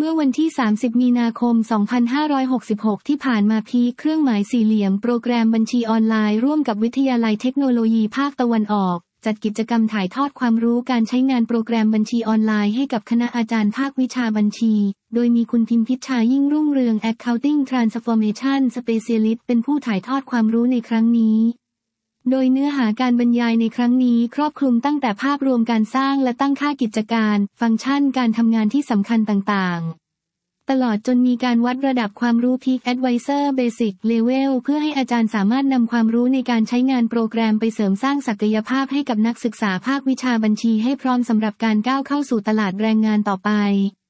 มื่อวันที่ 30 มีนาคม 2566 ที่ผ่านมาพีคเครื่องหมายสี่เหลี่ยมโปรแกรมบัญชีออนไลน์ร่วมกับวิทยาลัยเทคโนโลยีภาคตะวันออกจัดกิจกรรมถ่ายทอดความรู้การใช้งานโปรแกรมบัญชีออนไลน์ให้กับคณะอาจารย์ภาควิชาบัญชีโดยมีคุณพิมพิชชายิ่งรุ่งเรือง Accounting Transformation Specialist เป็นผู้ถ่ายทอดความรู้ในครั้งนี้โดยเนื้อหาการบรรยายในครั้งนี้ครอบคลุมตั้งแต่ภาพรวมการสร้างและตั้งค่ากิจการฟังก์ชันการทำงานที่สำคัญต่างๆตลอดจนมีการวัดระดับความรู้ Peak Advisor Basic Level เพื่อให้อาจารย์สามารถนำความรู้ในการใช้งานโปรแกรมไปเสริมสร้างศักยภาพให้กับนักศึกษาภาควิชาบัญชีให้พร้อมสำหรับการก้าวเข้าสู่ตลาดแรงงานต่อไป